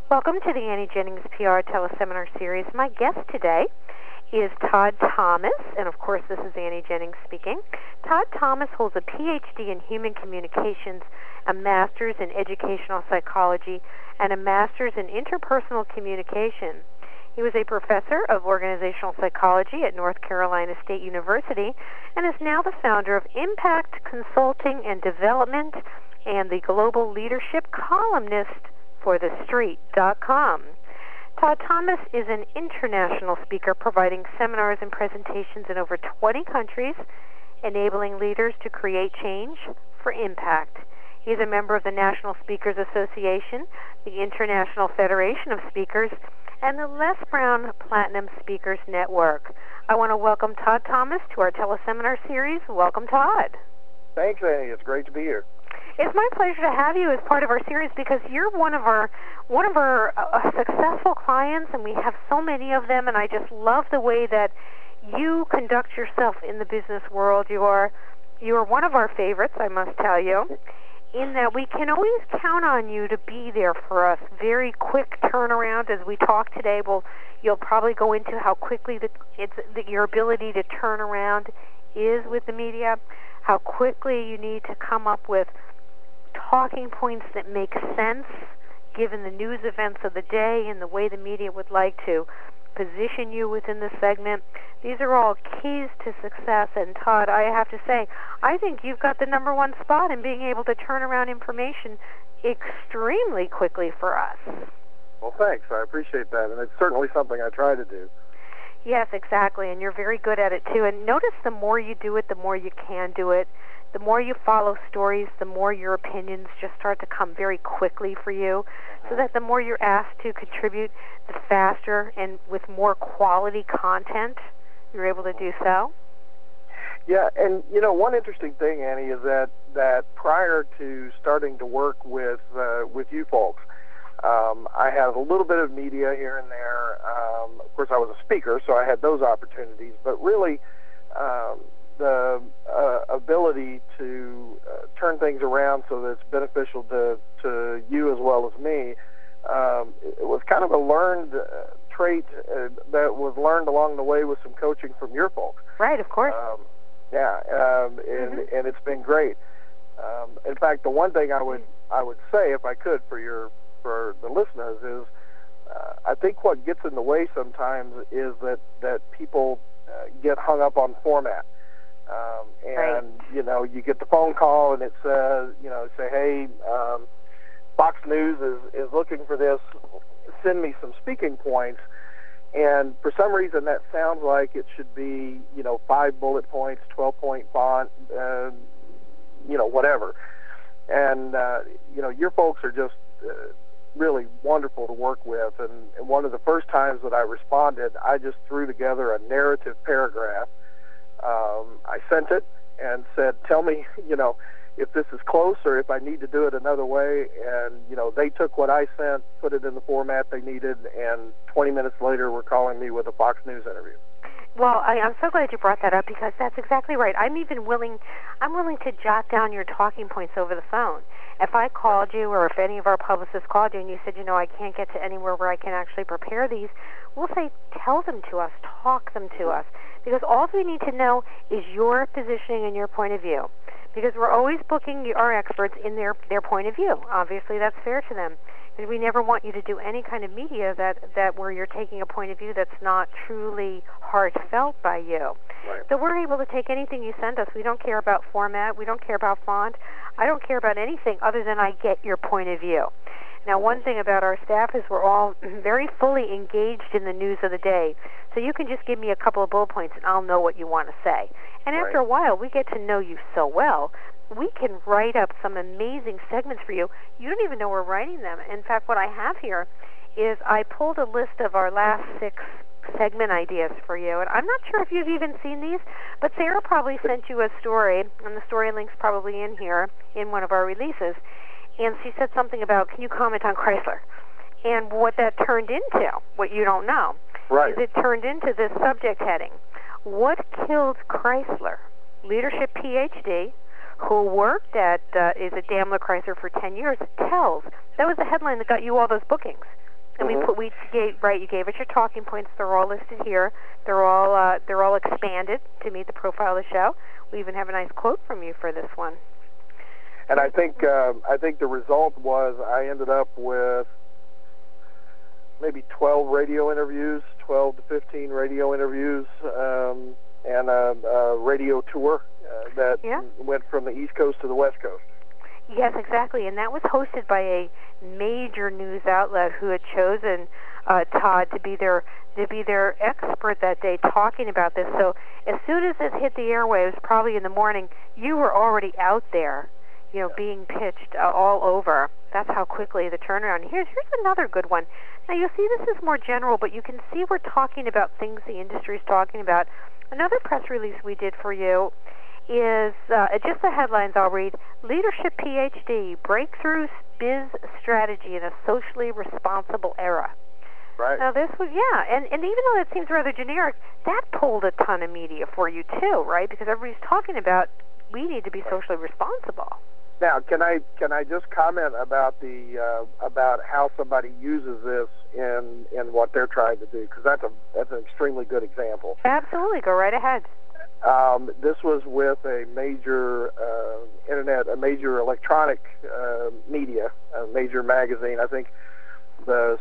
Welcome to the Annie Jennings PR Teleseminar Series. My guest today is Todd Thomas, and of course this is Annie Jennings speaking. Todd Thomas holds a PhD in Human Communications, a Master's in Educational Psychology, and a Master's in Interpersonal Communication. He was a professor of organizational psychology at North Carolina State University and is now the founder of Impact Consulting and Development and the global leadership columnist for TheStreet.com. Todd Thomas is an international speaker providing seminars and presentations in over 20 countries, enabling leaders to create change for impact. He is a member of the National Speakers Association, the International Federation of Speakers, and the Les Brown Platinum Speakers Network. I want to welcome Todd Thomas to our teleseminar series. Welcome, Todd. Thanks, Annie. It's great to be here. It's my pleasure to have you as part of our series because you're one of our successful clients, and we have so many of them. And I just love the way that you conduct yourself in the business world. You are one of our favorites, I must tell you, in that we can always count on you to be there for us. Very quick turnaround. As we talk today, you'll probably go into how quickly your ability to turn around is with the media, how quickly you need to come up with talking points that make sense given the news events of the day and the way the media would like to position you within the segment. These are all keys to success. And Todd, I have to say, I think you've got the number one spot in being able to turn around information extremely quickly for us. Well, thanks. I appreciate that. And it's certainly something I try to do. Yes, exactly. And you're very good at it, too. And notice the more you do it, the more you can do it. The more you follow stories, the more your opinions just start to come very quickly for you, so that the more you're asked to contribute, the faster and with more quality content you're able to do so. Yeah, and one interesting thing, Annie, is that prior to starting to work with you folks, I had a little bit of media here and there. Of course, I was a speaker, so I had those opportunities, but really the ability to turn things around so that it's beneficial to you as well as me, it was kind of a learned trait that was learned along the way with some coaching from your folks. Right, of course. And it's been great. In fact, the one thing I would say, if I could, for the listeners, is I think what gets in the way sometimes is that people get hung up on format. Right. You get the phone call and it says, say, hey, Fox News is looking for this. Send me some speaking points. And for some reason, that sounds like it should be, 5 bullet points, 12-point font, whatever. And, your folks are just really wonderful to work with. And one of the first times that I responded, I just threw together a narrative paragraph. I sent it and said, tell me, if this is close or if I need to do it another way. And, they took what I sent, put it in the format they needed, and 20 minutes later were calling me with a Fox News interview. Well, I'm so glad you brought that up because that's exactly right. I'm willing to jot down your talking points over the phone. If I called you or if any of our publicists called you and you said, I can't get to anywhere where I can actually prepare these, we'll say, tell them to us, talk them to us. Because all we need to know is your positioning and your point of view. Because we're always booking our experts in their point of view. Obviously, that's fair to them. Because we never want you to do any kind of media that where you're taking a point of view that's not truly heartfelt by you. Right. So we're able to take anything you send us. We don't care about format. We don't care about font. I don't care about anything other than I get your point of view. Now, one thing about our staff is we're all very fully engaged in the news of the day. So you can just give me a couple of bullet points and I'll know what you want to say. And after a while, we get to know you so well, we can write up some amazing segments for you. You don't even know we're writing them. In fact, what I have here is I pulled a list of our last 6 segment ideas for you. And I'm not sure if you've even seen these, but Sarah probably sent you a story, and the story link's probably in here in one of our releases. And she said something about, can you comment on Chrysler? And what that turned into, what you don't know, is it turned into this subject heading. What killed Chrysler? Leadership PhD, who worked at is at Daimler Chrysler for 10 years, tells. That was the headline that got you all those bookings. And you gave us your talking points. They're all listed here. They're all expanded to meet the profile of the show. We even have a nice quote from you for this one. And I think the result was I ended up with maybe 12 radio interviews, 12 to 15 radio interviews, and a radio tour that went from the East Coast to the West Coast. Yes, exactly, and that was hosted by a major news outlet who had chosen Todd to be their expert that day, talking about this. So as soon as it hit the airwaves, probably in the morning, you were already out there, being pitched all over. That's how quickly the turnaround. Here's another good one. Now you'll see this is more general, but you can see we're talking about things the industry is talking about. Another press release we did for you is just the headlines I'll read. Leadership PhD, Breakthrough Biz Strategy in a Socially Responsible Era. Right. Now this was, and even though that seems rather generic, that pulled a ton of media for you too, right? Because everybody's talking about we need to be socially responsible. Now, can I just comment about about how somebody uses this in what they're trying to do? Because that's an extremely good example. Absolutely, go right ahead. This was with a major a major electronic media, a major magazine. I think the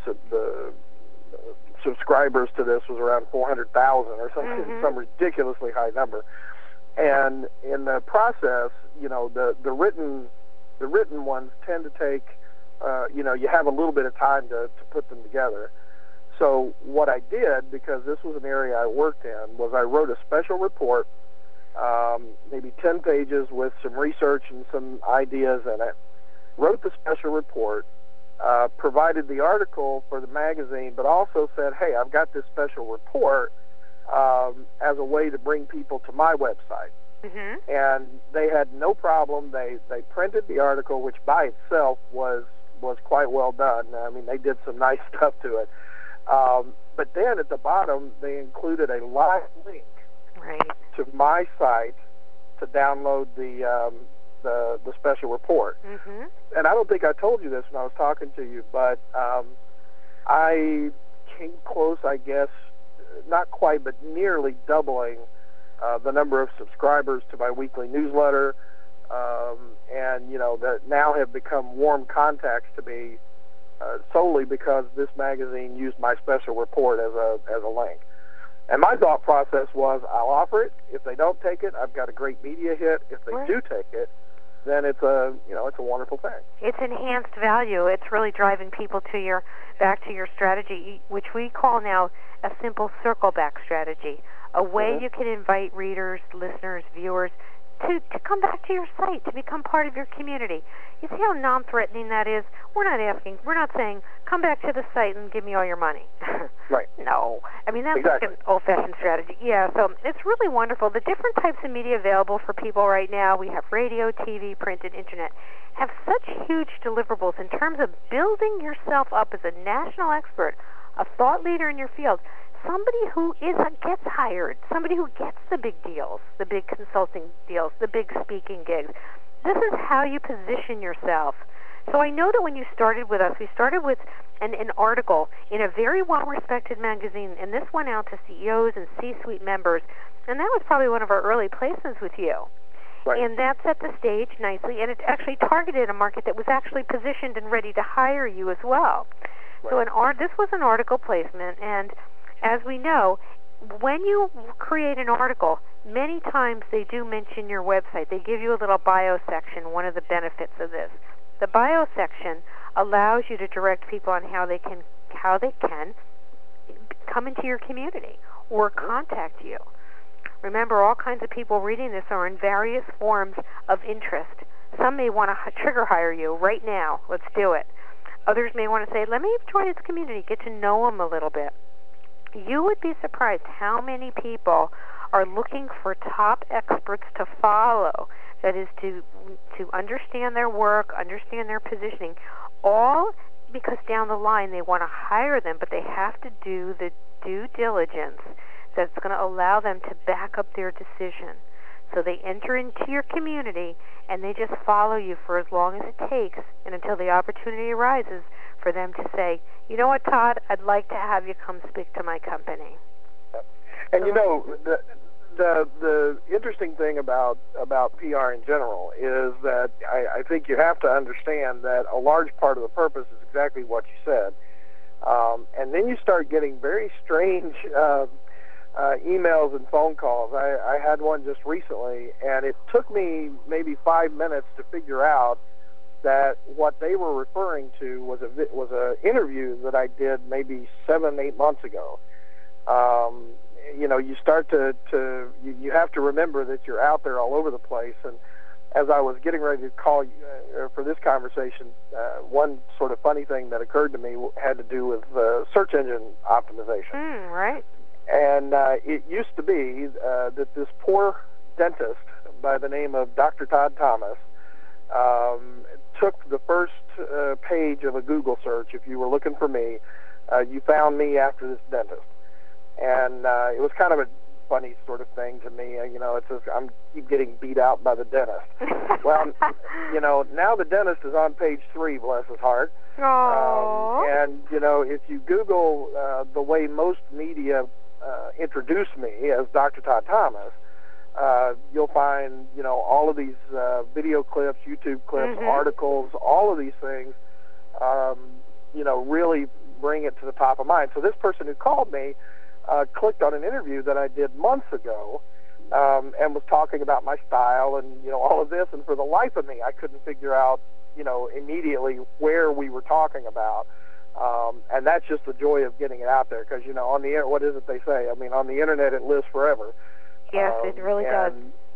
subscribers to this was around 400,000 or something, some ridiculously high number. And in the process, the written ones tend to take, you have a little bit of time to put them together. So what I did, because this was an area I worked in, was I wrote a special report, maybe 10 pages with some research and some ideas in it, wrote the special report, provided the article for the magazine, but also said, hey, I've got this special report as a way to bring people to my website. And they had no problem. They printed the article, which by itself was quite well done. I mean, they did some nice stuff to it. But then at the bottom, they included a live link to my site to download the special report. And I don't think I told you this when I was talking to you, but I came close, I guess, not quite, but nearly doubling the number of subscribers to my weekly newsletter, and that now have become warm contacts to me solely because this magazine used my special report as a link. And my thought process was, I'll offer it. If they don't take it, I've got a great media hit. If they do take it, then it's a wonderful thing. It's enhanced value. It's really driving people back to your strategy, which we call now a simple circle back strategy. A way you can invite readers, listeners, viewers to come back to your site, to become part of your community. You see how non-threatening that is? We're not saying, come back to the site and give me all your money. Right. No. I mean, that's like an old-fashioned strategy. Yeah, so it's really wonderful. The different types of media available for people right now, we have radio, TV, print, and internet, have such huge deliverables in terms of building yourself up as a national expert, a thought leader in your field. Somebody who gets hired, somebody who gets the big deals, the big consulting deals, the big speaking gigs. This is how you position yourself. So I know that when you started with us, we started with an article in a very well-respected magazine, and this went out to CEOs and C-suite members, and that was probably one of our early placements with you. Right. And that set the stage nicely, and it actually targeted a market that was actually positioned and ready to hire you as well. Right. So this was an article placement, and as we know, when you create an article, many times they do mention your website. They give you a little bio section, one of the benefits of this. The bio section allows you to direct people on how they can come into your community or contact you. Remember, all kinds of people reading this are in various forms of interest. Some may want to trigger hire you right now. Let's do it. Others may want to say, let me join this community, get to know them a little bit. You would be surprised how many people are looking for top experts to follow, that is to understand their work, understand their positioning, all because down the line they want to hire them, but they have to do the due diligence that's going to allow them to back up their decision. So they enter into your community and they just follow you for as long as it takes and until the opportunity arises for them to say, you know what, Todd, I'd like to have you come speak to my company. And the interesting thing about PR in general is that I think you have to understand that a large part of the purpose is exactly what you said. And then you start getting very strange emails and phone calls. I had one just recently, and it took me maybe 5 minutes to figure out that what they were referring to was a interview that I did maybe 7-8 months ago. You start you have to remember that you're out there all over the place. And as I was getting ready to call you for this conversation, one sort of funny thing that occurred to me had to do with search engine optimization. Right. And it used to be that this poor dentist by the name of Dr. Todd Thomas took the first page of a Google search. If you were looking for me, you found me after this dentist. And it was kind of a funny sort of thing to me. It says I'm keep getting beat out by the dentist. Well, now the dentist is on page 3, bless his heart. And if you Google the way most media introduce me as Dr. Todd Thomas, you'll find all of these video clips, YouTube clips, articles, all of these things. Really bring it to the top of mind. So this person who called me clicked on an interview that I did months ago, and was talking about my style and all of this. And for the life of me, I couldn't figure out immediately where we were talking about. And that's just the joy of getting it out there, because on the what is it they say? I mean, on the internet it lives forever. Yes, it really does.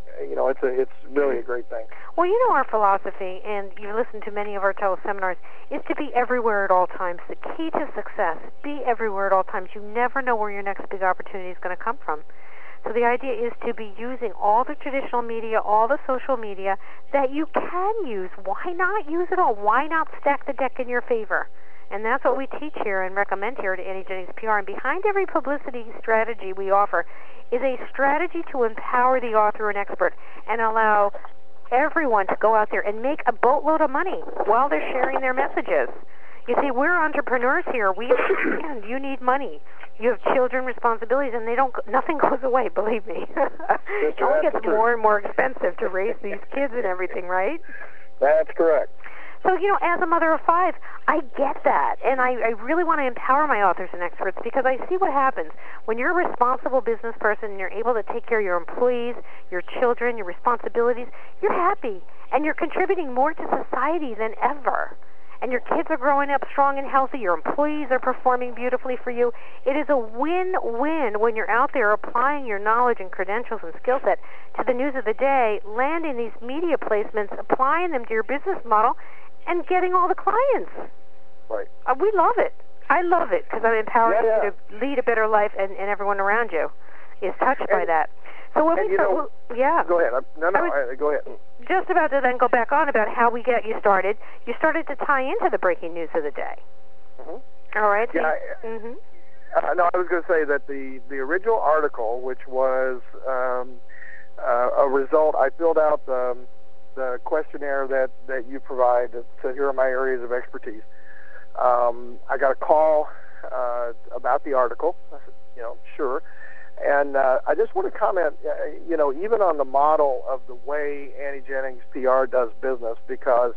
It's really a great thing. Well, our philosophy, and you listen to many of our teleseminars, is to be everywhere at all times. The key to success: be everywhere at all times. You never know where your next big opportunity is going to come from. So the idea is to be using all the traditional media, all the social media that you can use. Why not use it all? Why not stack the deck in your favor? And that's what we teach here and recommend here at Annie Jennings PR. And behind every publicity strategy we offer is a strategy to empower the author and expert and allow everyone to go out there and make a boatload of money while they're sharing their messages. You see, we're entrepreneurs here. We understand you need money. You have children, responsibilities, and nothing goes away, believe me. It only gets more and more expensive to raise these kids and everything, right? That's correct. So, as a mother of 5, I get that, and I really want to empower my authors and experts, because I see what happens when you're a responsible business person and you're able to take care of your employees, your children, your responsibilities. You're happy, and you're contributing more to society than ever. And your kids are growing up strong and healthy. Your employees are performing beautifully for you. It is a win-win when you're out there applying your knowledge and credentials and skill set to the news of the day, landing these media placements, applying them to your business model, and getting all the clients. Right. We love it. I love it, because I'm empowering you to lead a better life, and everyone around you is touched by that. So when we start, Go ahead. Go ahead. Just about to then go back on about how we get you started. You started to tie into the breaking news of the day. Mm-hmm. All right. So no, I was going to say that the original article, which was a result, I filled out the questionnaire that you provide that said, here are my areas of expertise. I got a call about the article. I said, sure. And I just want to comment, even on the model of the way Annie Jennings PR does business, because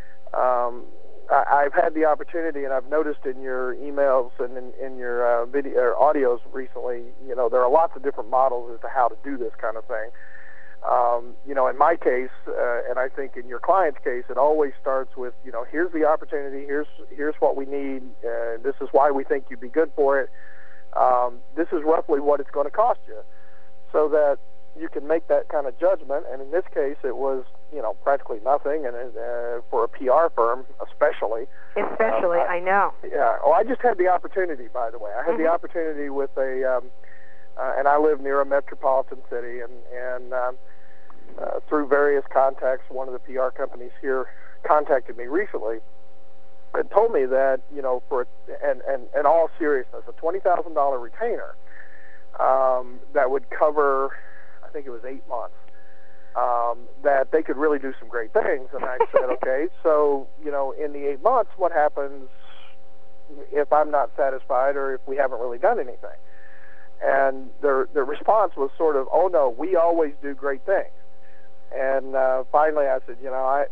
I've had the opportunity, and I've noticed in your emails and in your video or audios recently, there are lots of different models as to how to do this kind of thing. In my case, and I think in your client's case, it always starts with, here's the opportunity, here's what we need, this is why we think you'd be good for it, this is roughly what it's going to cost you, so that you can make that kind of judgment. And in this case, it was, practically nothing, and for a PR firm, especially. I know. Yeah. Oh, I just had the opportunity, by the way. I had the opportunity with and I live near a metropolitan city, and through various contacts, one of the PR companies here contacted me recently and told me that, in all seriousness, a $20,000 retainer that would cover, I think it was 8 months, that they could really do some great things. And I said, okay, so, in the 8 months, what happens, if I'm not satisfied or if we haven't really done anything. And their response was sort of, oh no, we always do great things. And finally I said,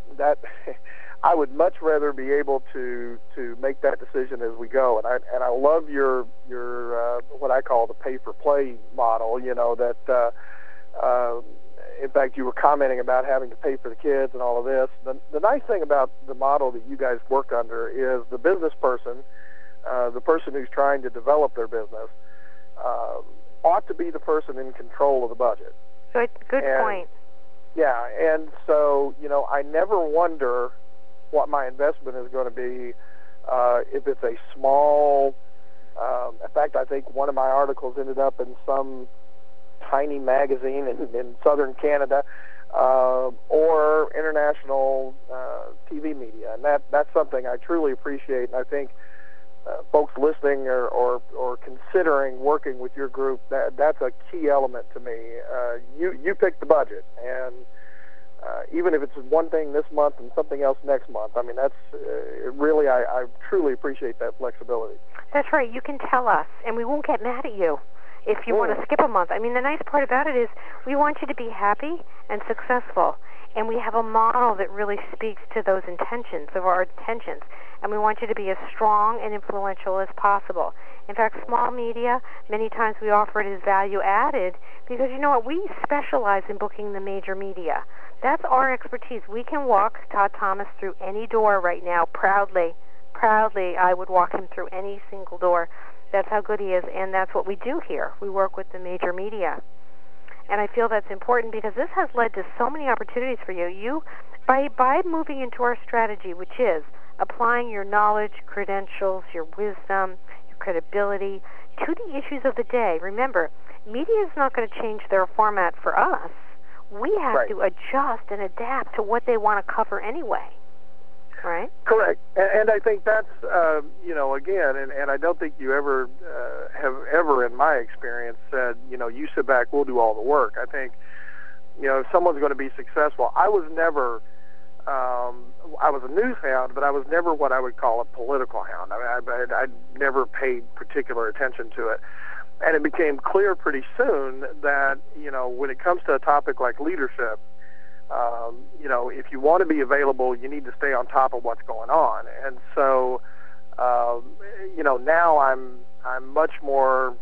I would much rather be able to make that decision as we go. And I love your what I call the pay for play model, that in fact you were commenting about having to pay for the kids and all of this. The nice thing about the model that you guys work under is the business person, the person who's trying to develop their business, ought to be the person in control of the budget. Good point. Yeah, and so, I never wonder what my investment is going to be if it's a small, in fact, I think one of my articles ended up in some tiny magazine in southern Canada, or international TV media, and that's something I truly appreciate, and I think folks listening or considering working with your group, that's a key element to me. You pick the budget, and even if it's one thing this month and something else next month, I mean, that's really, I truly appreciate that flexibility. That's right. You can tell us, and we won't get mad at you if you want to skip a month. I mean, the nice part about it is we want you to be happy and successful, and we have a model that really speaks to those intentions, of our intentions, and we want you to be as strong and influential as possible. In fact, small media, many times we offer it as value added because, you know what, we specialize in booking the major media. That's our expertise. We can walk Todd Thomas through any door right now, proudly. I would walk him through any single door. That's how good he is, and that's what we do here. We work with the major media. And I feel that's important because this has led to so many opportunities for you. By moving into our strategy, which is applying your knowledge, credentials, your wisdom, your credibility to the issues of the day. Remember, media is not going to change their format for us. We have to adjust and adapt to what they want to cover anyway. Right? Correct. And I think that's, again, and I don't think you ever have ever, in my experience, said, you sit back, we'll do all the work. I think, if someone's going to be successful, I was never, I was a news hound, but I was never what I would call a political hound. I mean, I never paid particular attention to it. And it became clear pretty soon that, when it comes to a topic like leadership, if you want to be available, you need to stay on top of what's going on. And so, now I'm much more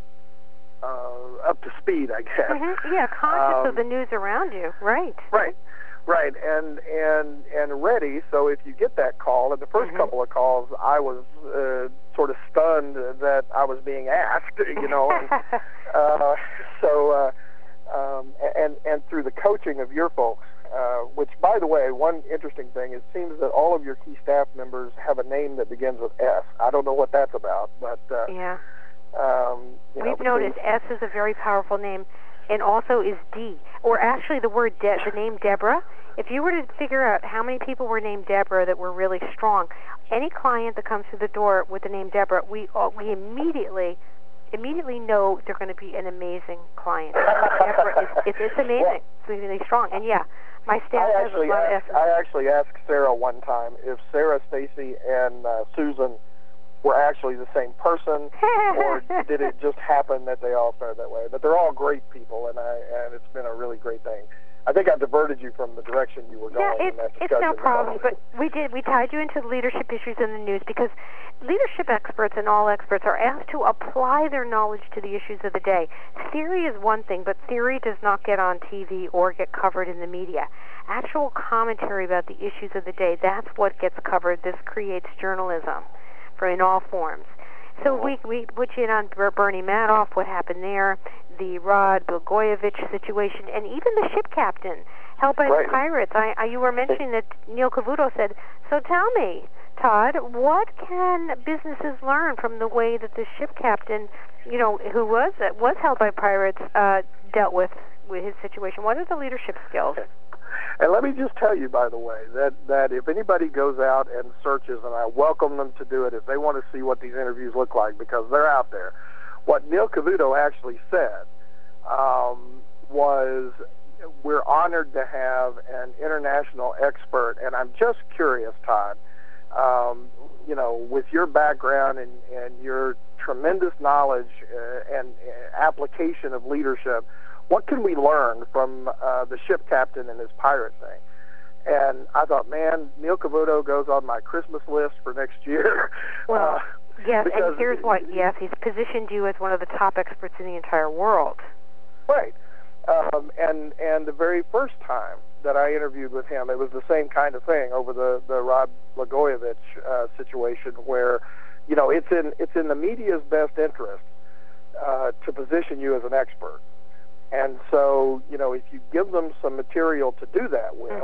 up to speed, I guess. Mm-hmm. Yeah, conscious of the news around you. Right. Right, and ready. So if you get that call, and the first couple of calls, I was sort of stunned that I was being asked, and through the coaching of your folks, which, by the way, one interesting thing, it seems that all of your key staff members have a name that begins with S. I don't know what that's about, but yeah, we've noticed S is a very powerful name, and also is D, or actually the word the name Deborah. If you were to figure out how many people were named Deborah that were really strong, any client that comes through the door with the name Deborah, we immediately know they're going to be an amazing client. Deborah it's amazing. It's really strong. And yeah, my staff has a lot of effort. I actually asked Sarah one time if Sarah, Stacy, and Susan were actually the same person, or did it just happen that they all started that way? But they're all great people, and it's been a really great thing. I think I diverted you from the direction you were going in that discussion. It's no problem, but we tied you into leadership issues in the news because leadership experts and all experts are asked to apply their knowledge to the issues of the day. Theory is one thing, but theory does not get on TV or get covered in the media. Actual commentary about the issues of the day, that's what gets covered. This creates journalism in all forms. So we put you in on Bernie Madoff, what happened there, the Rod Blagojevich situation, and even the ship captain held by the pirates. You were mentioning that Neil Cavuto said, so tell me, Todd, what can businesses learn from the way that the ship captain, who was held by pirates, dealt with his situation? What are the leadership skills? And let me just tell you, by the way, that if anybody goes out and searches, and I welcome them to do it if they want to see what these interviews look like, because they're out there, what Neil Cavuto actually said was, we're honored to have an international expert, and I'm just curious, Todd, with your background and your tremendous knowledge and application of leadership, what can we learn from the ship captain and his pirate thing? And I thought, man, Neil Cavuto goes on my Christmas list for next year. Well, yes, and here's what, yes, he's positioned you as one of the top experts in the entire world. Right. And the very first time that I interviewed with him, it was the same kind of thing over the Rod Blagojevich situation where, it's in the media's best interest to position you as an expert. And so, if you give them some material to do that with,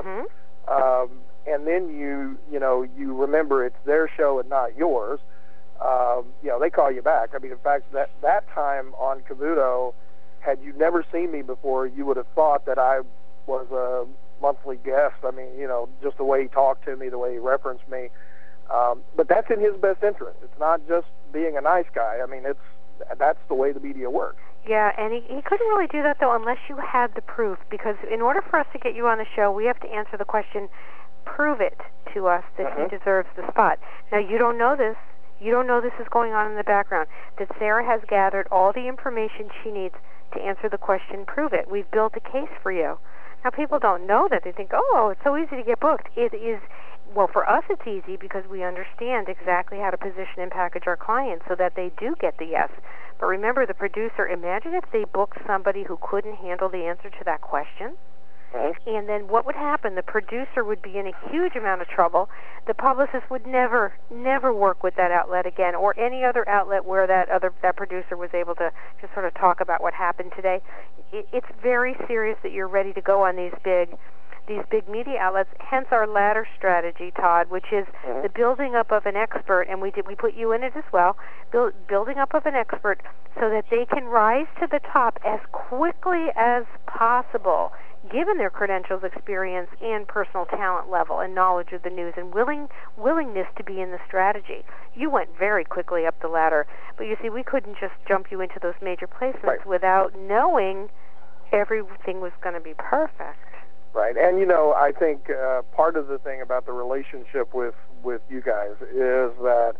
and then you remember it's their show and not yours, they call you back. I mean, in fact, that time on Cavuto, had you never seen me before, you would have thought that I was a monthly guest. I mean, just the way he talked to me, the way he referenced me. But that's in his best interest. It's not just being a nice guy. I mean, that's the way the media works. Yeah, and he couldn't really do that, though, unless you had the proof, because in order for us to get you on the show, we have to answer the question, prove it to us that he deserves the spot. Now, you don't know this. You don't know this is going on in the background, that Sarah has gathered all the information she needs to answer the question, prove it. We've built a case for you. Now, people don't know that. They think, oh, it's so easy to get booked. It is, well, for us it's easy because we understand exactly how to position and package our clients so that they do get the yes. But remember, the producer, imagine if they booked somebody who couldn't handle the answer to that question. And then what would happen? The producer would be in a huge amount of trouble. The publicist would never work with that outlet again, or any other outlet where that producer was able to just sort of talk about what happened today. It's very serious that you're ready to go on these big media outlets. Hence our ladder strategy, Todd, which is the building up of an expert, and we put you in it as well. Building up of an expert so that they can rise to the top as quickly as possible, given their credentials, experience, and personal talent level and knowledge of the news and willingness to be in the strategy. You went very quickly up the ladder, but you see, we couldn't just jump you into those major placements without knowing everything was going to be perfect. Right, and I think part of the thing about the relationship with you guys is that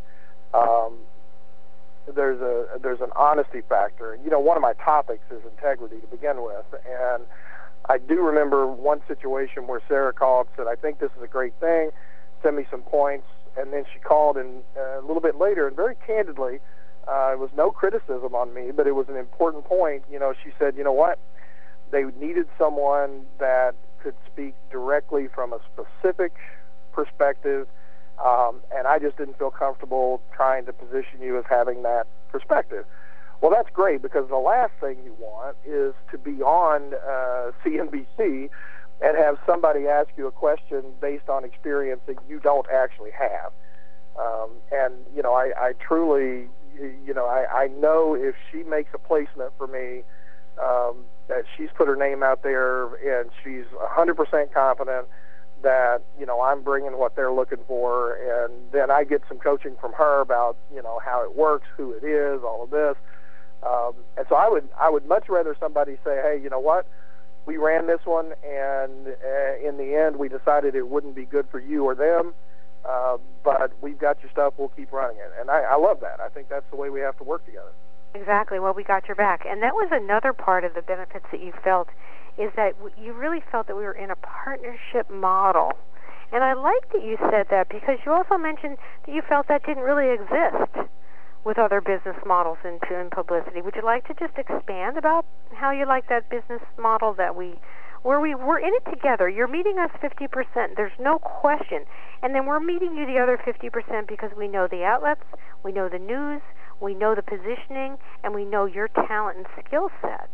there's an honesty factor. One of my topics is integrity to begin with, and I do remember one situation where Sarah called and said, I think this is a great thing, send me some points, and then she called and a little bit later, and very candidly, it was no criticism on me, but it was an important point. She said, you know what, they needed someone that could speak directly from a specific perspective, and I just didn't feel comfortable trying to position you as having that perspective. Well, that's great, because the last thing you want is to be on CNBC and have somebody ask you a question based on experience that you don't actually have. And, I truly, I know if she makes a placement for me, that she's put her name out there and she's 100% confident that, I'm bringing what they're looking for, and then I get some coaching from her about, how it works, who it is, all of this. And so I would much rather somebody say, hey, you know what, we ran this one, and in the end we decided it wouldn't be good for you or them, but we've got your stuff, we'll keep running it. And I love that. I think that's the way we have to work together. Exactly. Well, we got your back. And that was another part of the benefits that you felt, is that you really felt that we were in a partnership model. And I like that you said that, because you also mentioned that you felt that didn't really exist with other business models in publicity. Would you like to just expand about how you like that business model that where we're in it together? You're meeting us 50%. There's no question. And then we're meeting you the other 50% because we know the outlets, we know the news, we know the positioning, and we know your talent and skill set.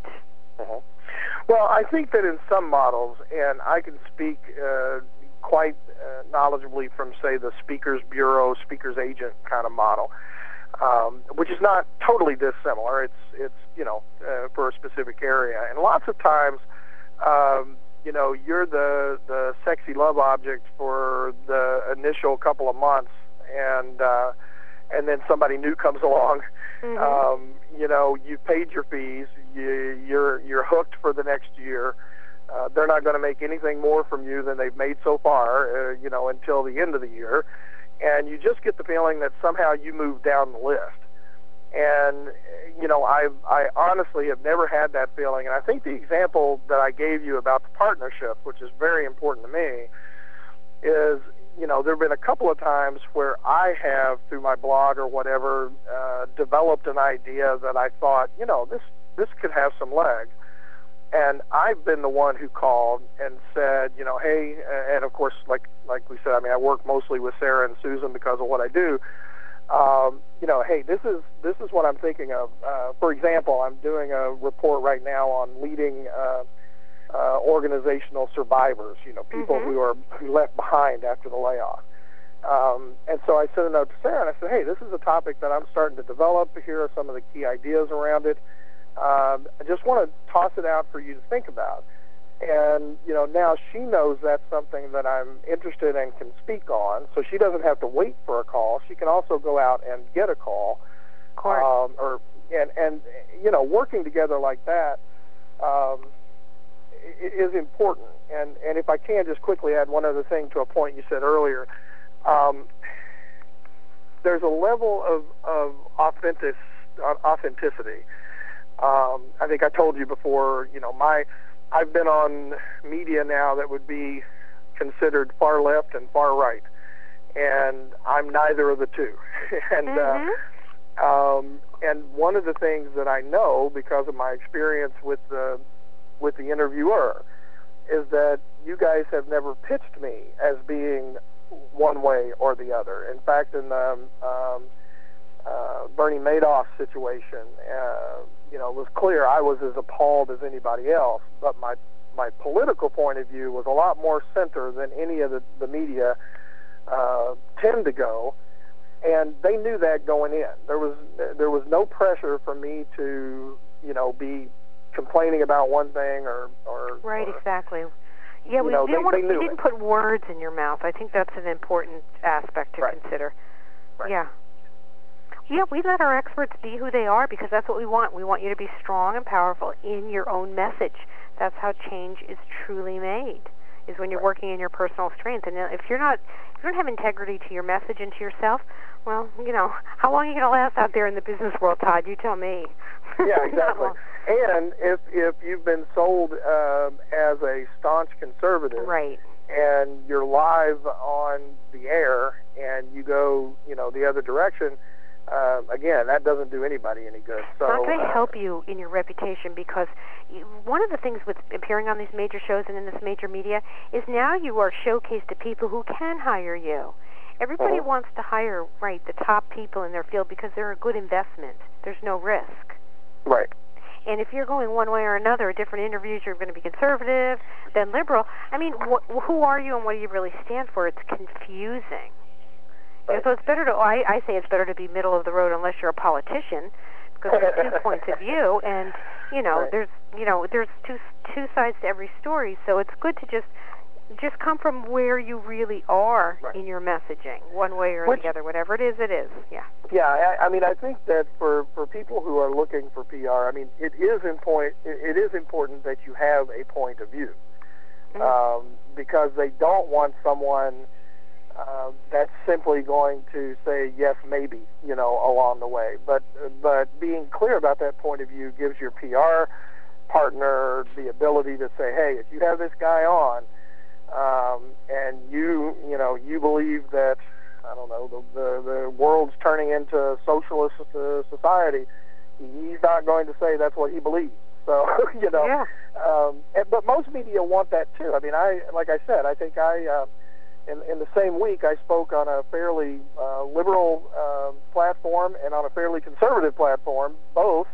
Well, I think that in some models, and I can speak quite knowledgeably from, say, the Speakers Bureau, Speakers Agent kind of model, which is not totally dissimilar. It's for a specific area. And lots of times, you're the sexy love object for the initial couple of months, and then somebody new comes along. You've paid your fees. You're hooked for the next year. They're not going to make anything more from you than they've made so far, until the end of the year. and you just get the feeling that somehow you move down the list. And, you know, I honestly have never had that feeling. And I think the example that I gave you about the partnership, which is very important to me, is, you know, there have been a couple of times where I have, through my blog or whatever, developed an idea that I thought, you know, this could have some legs. And I've been the one who called and said, you know, hey, and of course, like we said, I mean, I work mostly with Sarah and Susan because of what I do. You know, hey, this is what I'm thinking of. For example, I'm doing a report right now on leading organizational survivors. You know, people who left behind after the layoff. And so I sent a note to Sarah and I said, hey, this is a topic that I'm starting to develop. Here are some of the key ideas around it. I just want to toss it out for you to think about. And, you know, now she knows that's something that I'm interested and can speak on, so she doesn't have to wait for a call. She can also go out and get a call. Of course. And you know, working together like that is important. And if I can just quickly add one other thing to a point you said earlier, there's a level of authenticity. I think I told you before, you know, I've been on media now that would be considered far left and far right, and I'm neither of the two. And and one of the things that I know because of my experience with the interviewer is that you guys have never pitched me as being one way or the other. In fact, in the Bernie Madoff situation, you know, it was clear I was as appalled as anybody else, but my political point of view was a lot more center than any of the media tend to go, and they knew that going in. There was no pressure for me to, you know, be complaining about one thing or right, or, exactly. Yeah, we didn't put words in your mouth. I think that's an important aspect to consider. Right. Yeah. Yeah, we let our experts be who they are because that's what we want. We want you to be strong and powerful in your own message. That's how change is truly made, is when you're working in your personal strength. And if you don't have integrity to your message and to yourself, well, you know, how long are you going to last out there in the business world, Todd? You tell me. Yeah, exactly. And if you've been sold as a staunch conservative, right, and you're live on the air and you go, you know, the other direction, again, that doesn't do anybody any good. So, it's not going to help you in your reputation because one of the things with appearing on these major shows and in this major media is now you are showcased to people who can hire you. Everybody wants to hire, the top people in their field because they're a good investment. There's no risk. Right. And if you're going one way or another, different interviews, you're going to be conservative, then liberal. I mean, who are you and what do you really stand for? It's confusing. Right. So it's better to, I say it's better to be middle of the road unless you're a politician, because there's 2 points of view, and there's two sides to every story. So it's good to just come from where you really are in your messaging, one way or the other, whatever it is. Yeah. Yeah, I mean, I think that for people who are looking for PR, I mean, it is important that you have a point of view, because they don't want someone that's simply going to say yes, maybe, along the way. But being clear about that point of view gives your PR partner the ability to say, hey, if you have this guy on, and you believe that, I don't know, the world's turning into socialist society, he's not going to say that's what he believes. So, Yeah. But most media want that too. I mean, like I said, I think in the same week, I spoke on a fairly liberal platform and on a fairly conservative platform, both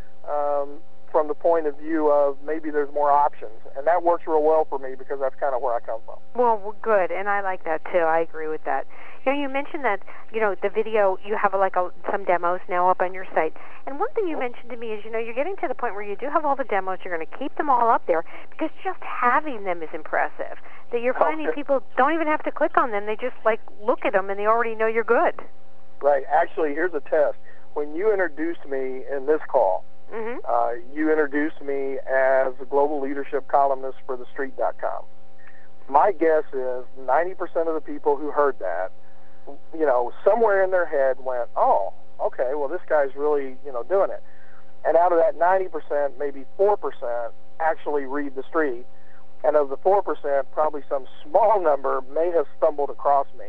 from the point of view of maybe there's more options. And that works real well for me because that's kind of where I come from. Well, good, and I like that too. I agree with that. You mentioned that, the video, you have some demos now up on your site. And one thing you mentioned to me is, you're getting to the point where you do have all the demos. You're going to keep them all up there because just having them is impressive. That you're finding people don't even have to click on them. They just, look at them and they already know you're good. Right. Actually, here's a test. When you introduced me in this call, you introduced me as a global leadership columnist for TheStreet.com. My guess is 90% of the people who heard that somewhere in their head went, oh, okay, well, this guy's really, doing it. And out of that 90%, maybe 4% actually read the street. And of the 4%, probably some small number may have stumbled across me.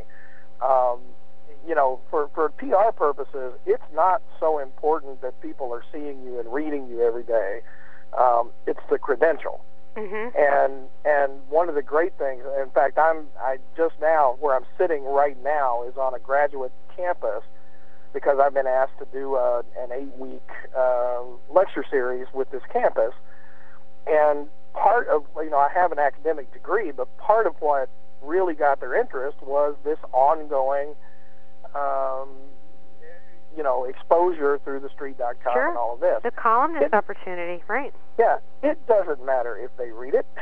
For PR purposes, it's not so important that people are seeing you and reading you every day. It's the credential. Mm-hmm. And one of the great things, in fact, I just now, where I'm sitting right now, is on a graduate campus because I've been asked to do an 8-week lecture series with this campus. And part of, I have an academic degree, but part of what really got their interest was this ongoing, exposure through thestreet.com sure. and all of this. The columnist opportunity, right? Yeah, it doesn't matter if they read it.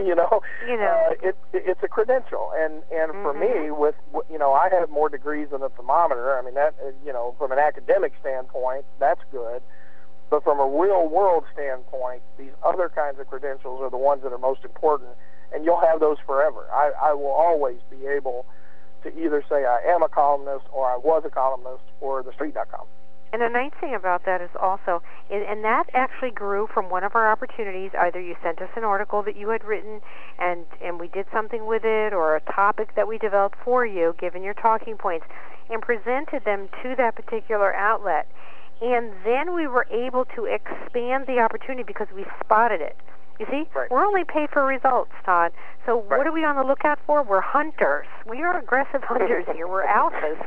It's a credential, and for me, with I have more degrees than a thermometer. I mean that from an academic standpoint, that's good. But from a real-world standpoint, these other kinds of credentials are the ones that are most important, and you'll have those forever. I will always be able to either say I am a columnist or I was a columnist for thestreet.com. And the nice thing about that is also, and that actually grew from one of our opportunities. Either you sent us an article that you had written and we did something with it, or a topic that we developed for you, given your talking points, and presented them to that particular outlet. And then we were able to expand the opportunity because we spotted it. You see, right. We're only paid for results, Todd. So right. What are we on the lookout for? We're hunters. We are aggressive hunters here. We're alphas.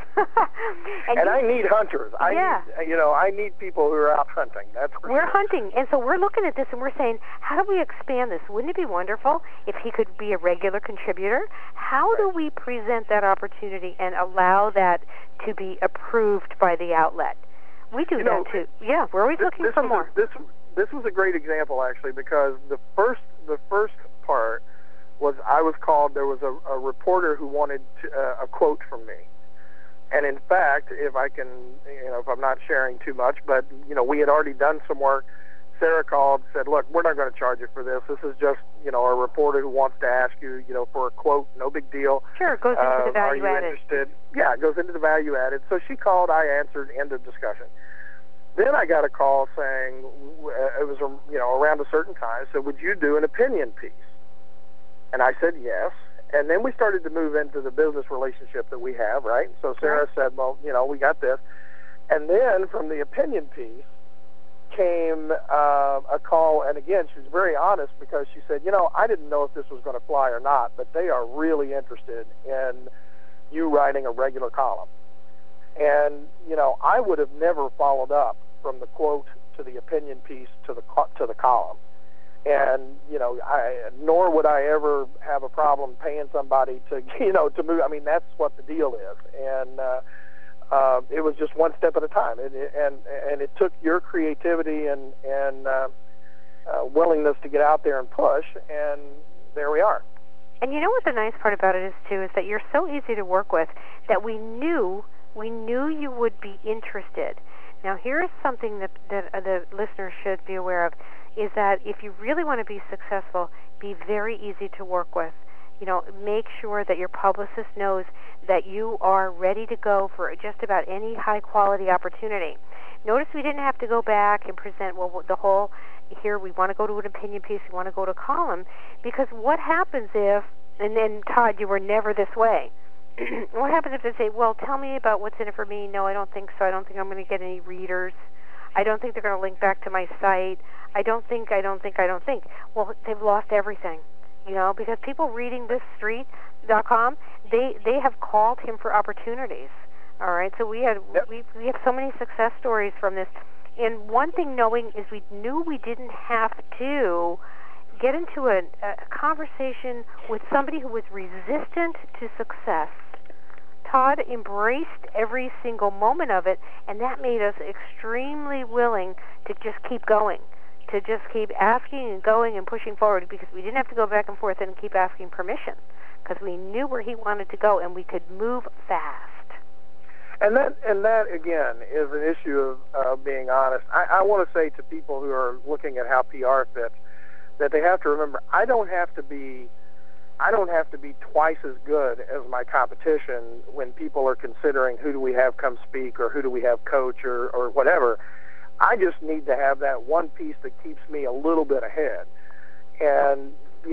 and I need hunters. I need people who are out hunting. That's for We're sure. hunting. And so we're looking at this and we're saying, how do we expand this? Wouldn't it be wonderful if he could be a regular contributor? How do we present that opportunity and allow that to be approved by the outlet? We do that too. Yeah, we're always looking for more. This was a great example, actually, because the first part was I was called. There was a reporter who wanted a quote from me, and in fact, if I'm not sharing too much, but we had already done some work. Sarah called, said, "Look, we're not going to charge you for this. This is just a reporter who wants to ask you, for a quote. No big deal. Sure, it goes into the value added. Are you interested? Yeah, it goes into the value added. So she called. I answered. End of discussion. Then I got a call saying it was around a certain time. So would you do an opinion piece? And I said yes. And then we started to move into the business relationship that we have, right? So Sarah said, well, we got this. And then from the opinion piece came a call, and again, she was very honest because she said, I didn't know if this was going to fly or not, but they are really interested in you writing a regular column. And, I would have never followed up from the quote to the opinion piece to the column. And, nor would I ever have a problem paying somebody to, to move. I mean, that's what the deal is. And it was just one step at a time. And it took your creativity and willingness to get out there and push, and there we are. And you know what the nice part about it is, too, is that you're so easy to work with that we knew you would be interested. Now, here's something that the listeners should be aware of, is that if you really want to be successful, be very easy to work with. Make sure that your publicist knows that you are ready to go for just about any high-quality opportunity. Notice we didn't have to go back and present, the whole, here we want to go to an opinion piece, we want to go to a column, because what happens if, and then, Todd, you were never this way. What happens if they say, well, tell me about what's in it for me? No, I don't think so. I don't think I'm going to get any readers. I don't think they're going to link back to my site. I don't think. Well, they've lost everything, because people reading thisstreet.com, they have called him for opportunities. All right, so we have so many success stories from this. And one thing knowing is we knew we didn't have to get into a conversation with somebody who was resistant to success. Todd embraced every single moment of it, and that made us extremely willing to just keep going, to just keep asking and going and pushing forward, because we didn't have to go back and forth and keep asking permission, because we knew where he wanted to go, and we could move fast. And that again is an issue of being honest. I want to say to people who are looking at how PR fits that they have to remember, I don't have to be I don't have to be twice as good as my competition when people are considering who do we have come speak or who do we have coach or whatever. I just need to have that one piece that keeps me a little bit ahead. And,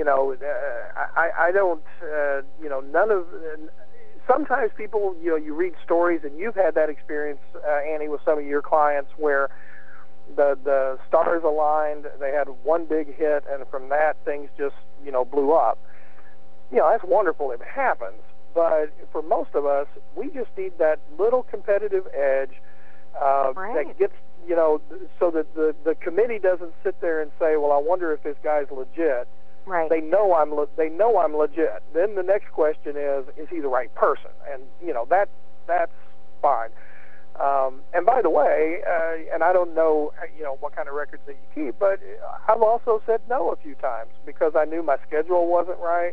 I don't, none of, sometimes people, you read stories, and you've had that experience, Annie, with some of your clients where the stars aligned, they had one big hit, and from that, things just, blew up. That's wonderful if it happens, but for most of us, we just need that little competitive edge right. that gets, so that the committee doesn't sit there and say, well, I wonder if this guy's legit. Right. They know I'm legit. Then the next question is he the right person? And that's fine. And by the way, and I don't know what kind of records that you keep, but I've also said no a few times because I knew my schedule wasn't right,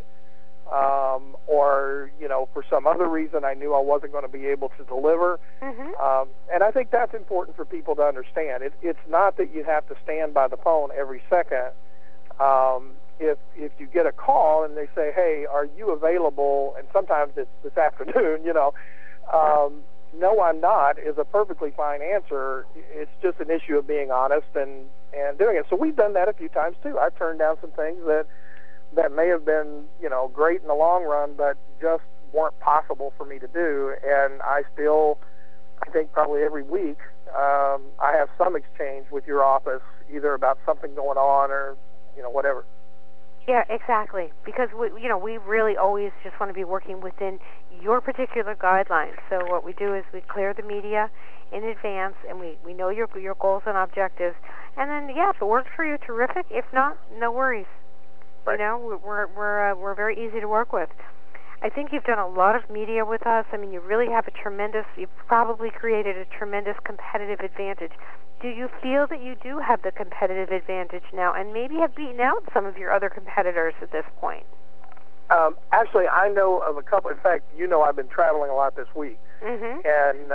or for some other reason I knew I wasn't going to be able to deliver. Mm-hmm. And I think that's important for people to understand. It's not that you have to stand by the phone every second. If you get a call and they say, hey, are you available? And sometimes it's this afternoon, no, I'm not is a perfectly fine answer. It's just an issue of being honest and doing it. So we've done that a few times too. I've turned down some things that may have been, great in the long run, but just weren't possible for me to do. And I think probably every week, I have some exchange with your office, either about something going on or, whatever. Yeah, exactly. Because we really always just want to be working within your particular guidelines. So what we do is we clear the media in advance, and we know your goals and objectives. And then, if it works for you, terrific. If not, no worries. Right. We're very easy to work with. I think you've done a lot of media with us. I mean, you really have you've probably created a tremendous competitive advantage. Do you feel that you do have the competitive advantage now and maybe have beaten out some of your other competitors at this point? Actually, I know of a couple. In fact, I've been traveling a lot this week. Mm-hmm. And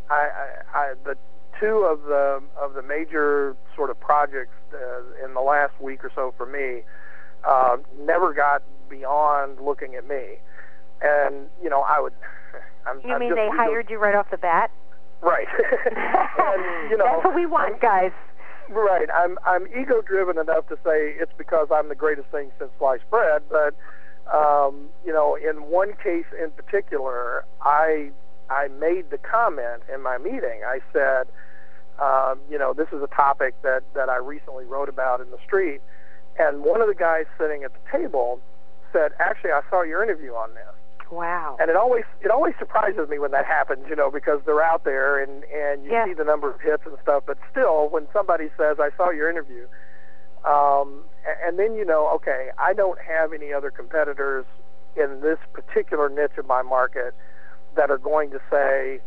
I the two of the major sort of projects in the last week or so for me never got beyond looking at me. And, You mean they hired you right off the bat? Right. And, That's what we want, guys. Right. I'm ego-driven enough to say it's because I'm the greatest thing since sliced bread, but, in one case in particular, I made the comment in my meeting. I said, this is a topic that I recently wrote about in the street, and one of the guys sitting at the table said, actually, I saw your interview on this. Wow. And it always surprises me when that happens, because they're out there and you see the number of hits and stuff. But still, when somebody says, I saw your interview, and then okay, I don't have any other competitors in this particular niche of my market that are going to say,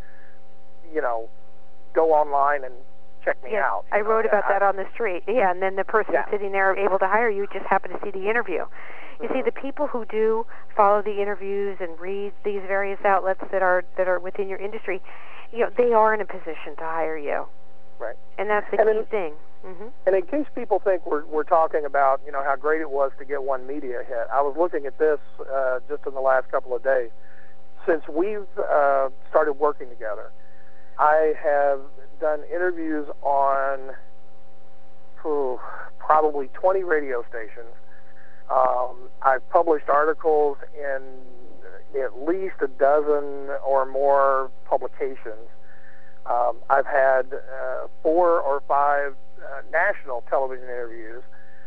go online and check me out. I wrote about that on the street. Yeah, and then the person sitting there able to hire you just happened to see the interview. You see, the people who do follow the interviews and read these various outlets that are within your industry, they are in a position to hire you. Right. And that's the key thing. Mm-hmm. And in case people think we're talking about how great it was to get one media hit, I was looking at this just in the last couple of days. Since we've started working together, I have done interviews on probably 20 radio stations. I've published articles in at least a dozen or more publications. I've had 4 or 5 national television interviews.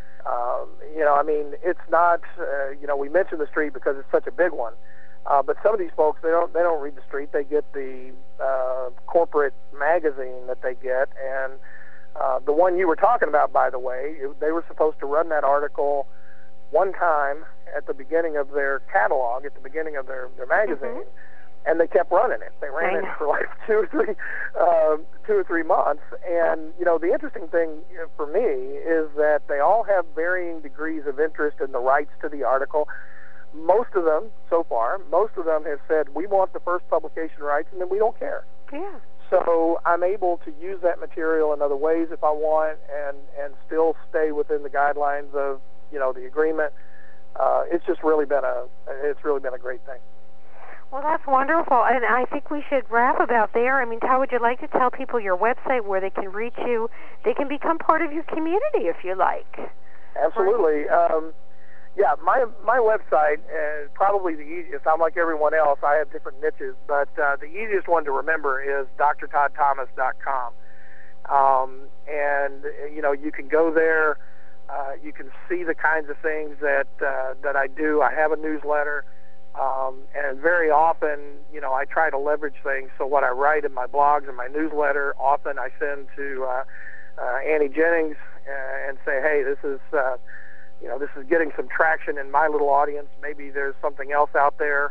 It's not, we mention the street because it's such a big one. But some of these folks, they don't read the street. They get the corporate magazine that they get. And the one you were talking about, by the way, they were supposed to run that article one time at the beginning of their catalog, at the beginning of their magazine, and they kept running it. They ran it for like 2 or 3 months. And, the interesting thing for me is that they all have varying degrees of interest in the rights to the article. Most of them, so far, have said, we want the first publication rights, and then we don't care. Yeah. So I'm able to use that material in other ways if I want and still stay within the guidelines of, the agreement. it's just really been a great thing. Well, that's wonderful, and I think we should wrap about there. I mean, Todd, would you like to tell people your website, where they can reach you? They can become part of your community if you like. Absolutely. Yeah, my website is probably the easiest. I'm like everyone else. I have different niches, but the easiest one to remember is drtoddthomas.com. And, you can go there. You can see the kinds of things that I do. I have a newsletter. And very often, I try to leverage things. So what I write in my blogs and my newsletter, often I send to Annie Jennings and say, hey, this is getting some traction in my little audience. Maybe there's something else out there.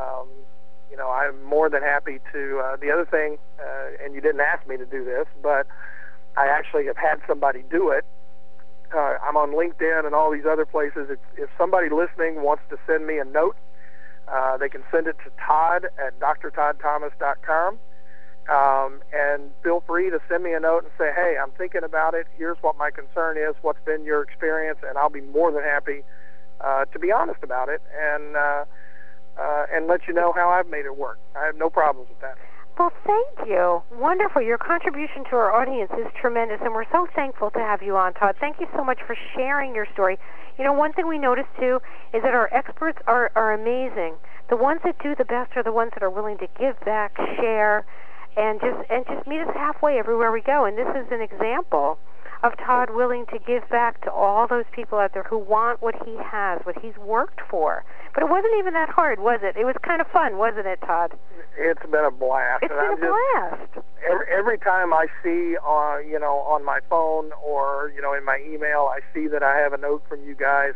I'm more than happy to. The other thing, and you didn't ask me to do this, but I actually have had somebody do it. I'm on LinkedIn and all these other places. If somebody listening wants to send me a note, they can send it to Todd at drtoddthomas.com. And feel free to send me a note and say, hey, I'm thinking about it. Here's what my concern is. What's been your experience? And I'll be more than happy to be honest about it and let you know how I've made it work. I have no problems with that. Well, thank you. Wonderful. Your contribution to our audience is tremendous, and we're so thankful to have you on, Todd. Thank you so much for sharing your story. One thing we noticed, too, is that our experts are amazing. The ones that do the best are the ones that are willing to give back, share, and just meet us halfway everywhere we go. And this is an example of Todd willing to give back to all those people out there who want what he has, what he's worked for. But it wasn't even that hard, was it? It was kind of fun, wasn't it, Todd? It's been a blast. It's been a blast. Every time I see on my phone or in my email, I see that I have a note from you guys.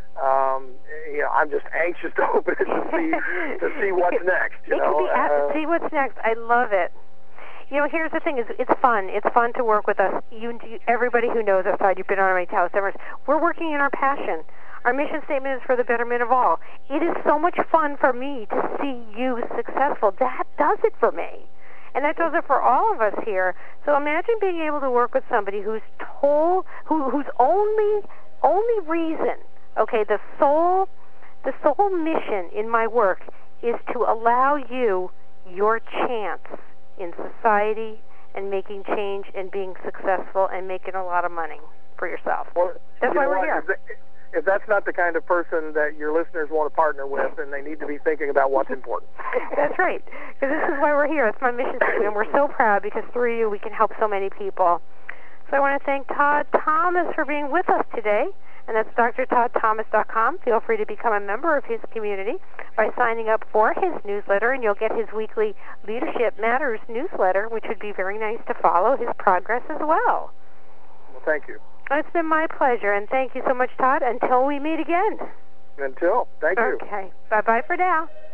I'm just anxious to open it to see what's next. To see what's next. I love it. Here's the thing: it's fun. It's fun to work with us. Everybody who knows us, Todd, you've been on many teleseminars. We're working in our passion. Our mission statement is for the betterment of all. It is so much fun for me to see you successful. That does it for me. And that does it for all of us here. So imagine being able to work with somebody whose only reason, the sole mission in my work is to allow you your chance in society and making change and being successful and making a lot of money for yourself. Well, that's why we're here. If that's not the kind of person that your listeners want to partner with, then they need to be thinking about what's important. That's right, because this is why we're here. That's my mission statement, and we're so proud because through you we can help so many people. So I want to thank Todd Thomas for being with us today, and that's drtoddthomas.com. Feel free to become a member of his community by signing up for his newsletter, and you'll get his weekly Leadership Matters newsletter, which would be very nice to follow his progress as well. Well, thank you. It's been my pleasure, and thank you so much, Todd. Until we meet again. Thank you. Okay. Bye-bye for now.